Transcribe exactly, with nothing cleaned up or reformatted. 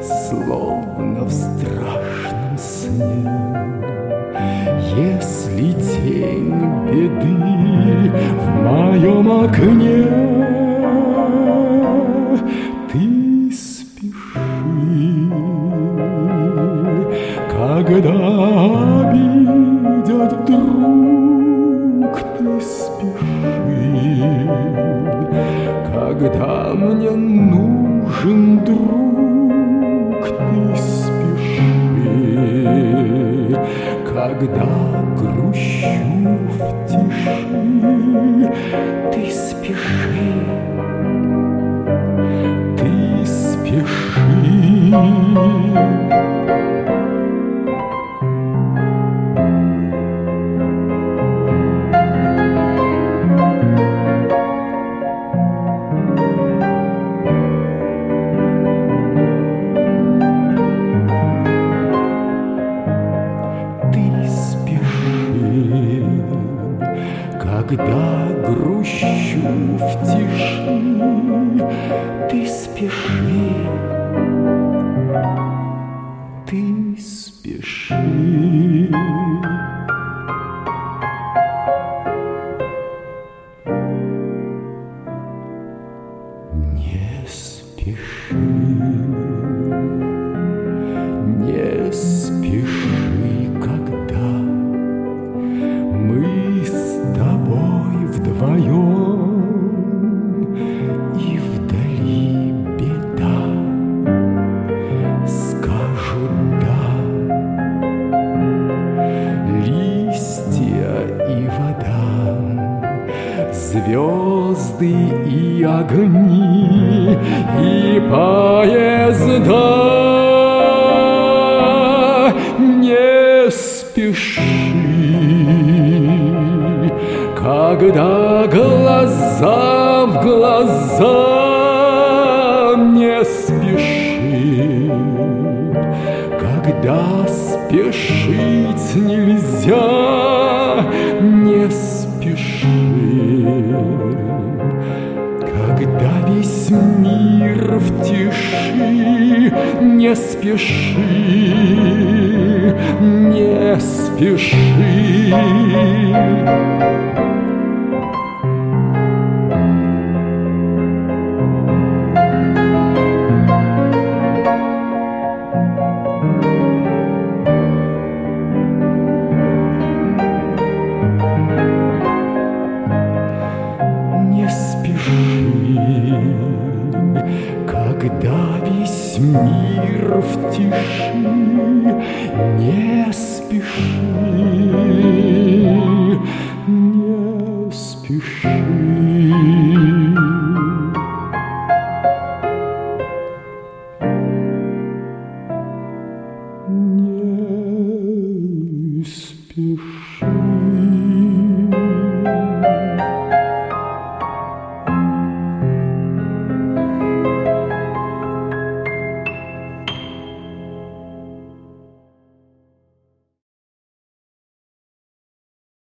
словно в страшном сне. Если тень беды в моем окне, ты спеши, когда обидят вдруг, ты спеши, когда мне нужен друг, ты спеши, когда грущу в тиши, ты спеши, ты спеши. Когда грущу в тиши, ты спеши, ты спеши. Не спеши, не спеши, когда мы с тобой вдвоем, и вдали беда, скажут да, листья и вода, звезды и огни, и поезда. Не спеши, когда глаза в глаза, не спеши, когда спешить нельзя, не спеши, когда весь мир в тиши, не спеши, не спеши. Не спеши, когда весь мир в тиши, не спеши, не спеши. Не спеши.